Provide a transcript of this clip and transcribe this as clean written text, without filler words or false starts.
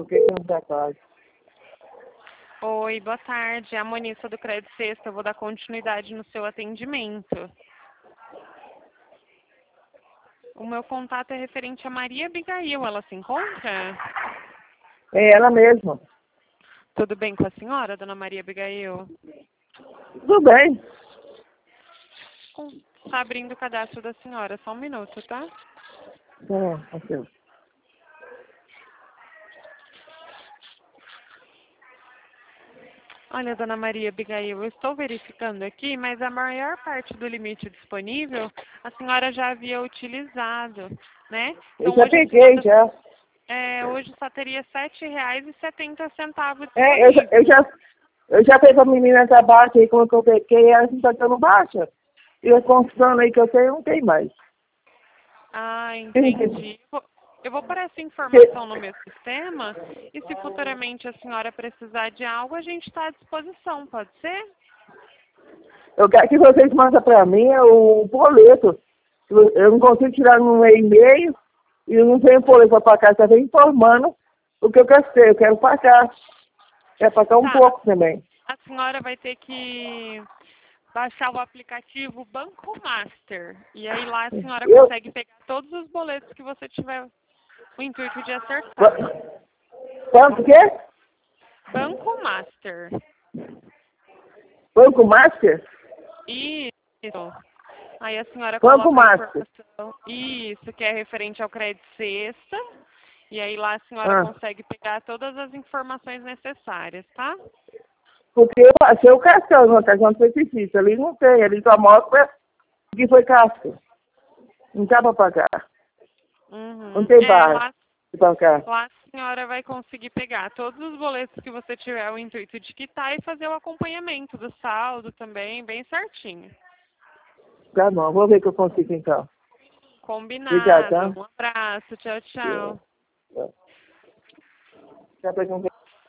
porque não dá quase. Oi, boa tarde. É a Monissa do Crédito Sexta. Eu vou dar continuidade no seu atendimento. O meu contato é referente a Maria Abigail. Ela se encontra? É ela mesma. Tudo bem com a senhora, dona Maria Abigail? Tudo bem. Está abrindo o cadastro da senhora. Só um minuto, tá? Ok. Olha, dona Maria Abigail, eu estou verificando aqui, mas a maior parte do limite disponível a senhora já havia utilizado, né? Eu Então, já peguei, já. hoje só teria R$ 7,70 É, disponível. eu já fiz a menina da baixa aí, como que eu peguei, ela não tá dando baixa. E a construção aí que eu tenho, não tem mais. Ah, entendi. Eu vou pôr essa informação no meu sistema e se futuramente a senhora precisar de algo, a gente está à disposição, pode ser? Eu quero que vocês mandem para mim o boleto. Eu não consigo tirar no e-mail e eu não tenho boleto para pagar. Você vem informando o que eu gastei. Eu quero pagar. Quero pagar um pouco também. A senhora vai ter que baixar o aplicativo Banco Master. E aí lá a senhora consegue pegar todos os boletos que você tiver o intuito de acertar. Quanto que é? Banco Master. Banco Master? Isso. Aí a senhora Banco coloca a Master. informação. Isso, que é referente ao crédito sexta. E aí lá a senhora consegue pegar todas as informações necessárias, tá? Porque eu achei o cartão no cartão do benefício. Ali não tem, ali só mostra que foi gasto. Não dá para pagar. Uhum. Não tem barra de pagar. Lá a senhora vai conseguir pegar todos os boletos que você tiver o intuito de quitar e fazer o acompanhamento do saldo também, bem certinho. Tá bom, vou ver o que eu consigo então. Combinado. Obrigado, tá? Um abraço. Tchau, tchau. Já perguntei.